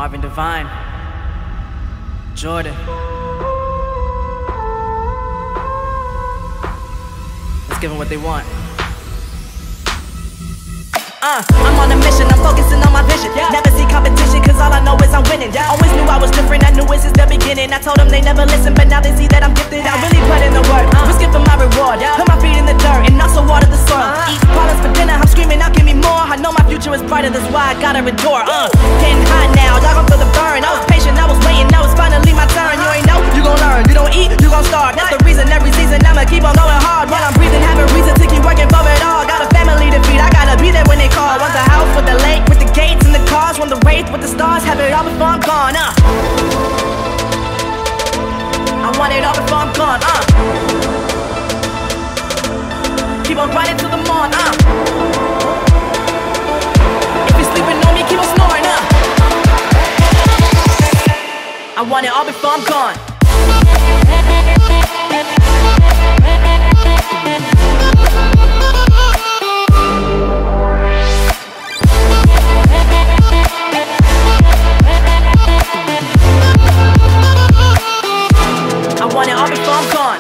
Marvin Devine, Jordan. Let's give them what they want. I'm on a mission, I'm focusing on my vision. Never see competition, cause all I know is I'm winning. Always knew I was different, I knew it since the beginning. I told them they never listen, but now they see that I'm gifted. I really put in the work, risking for my reward. Put my feet in the dirt and also water the soil. Eat products for dinner, I'm screaming out, give me more. I know my future is brighter, that's why I gotta endure. Getting hot now, y'all gon' feel the burn. I was patient, I was waiting, now it's finally my turn. You ain't know, you gon' learn. You don't eat, you gon' starve. That's the reason every season I'ma keep on going hard. While I'm breathing, have a reason to keep working for it all. Got a family to feed, I gotta be there when they call. Want the house with the lake, with the gates and the cars. Want the wraith with the stars, have it all before I'm gone. I want it all before I'm gone. Keep on grinding till the morn. If you're sleeping on me, keep on snoring. I want it all before I'm gone. I want it all before I'm gone.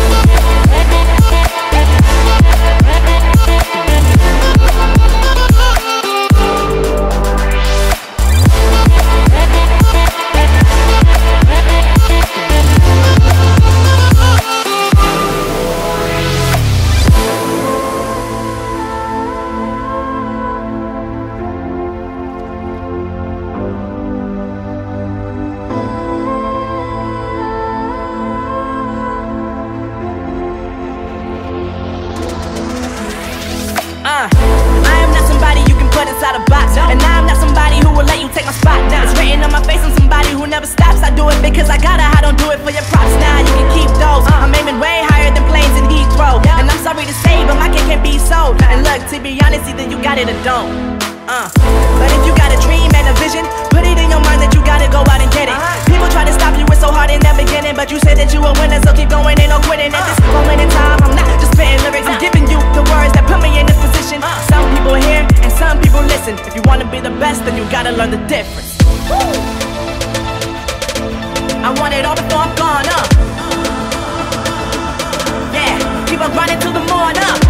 I am not somebody you can put inside a box, and I am not somebody who will let you take my spot. It's written on my face, I'm somebody who never stops. I do it because I gotta, I don't do it for your props. Now you can keep those. I'm aiming way higher than planes in Heathrow, and I'm sorry to say, but my cake can't be sold. And look, to be honest, either you got it or don't. But if you got a dream and a vision, put it in your mind that you gotta go out and get it. People try to stop you, it's so hard in the beginning, but you said that you a winner, so keep going, ain't no quitting. At this moment in time, I'm not just spitting lyrics, I'm giving you the words that put me in this position. Some people hear and some people listen. If you wanna be the best, then you gotta learn the difference. I want it all before I'm gone, yeah, keep on grinding till the morn,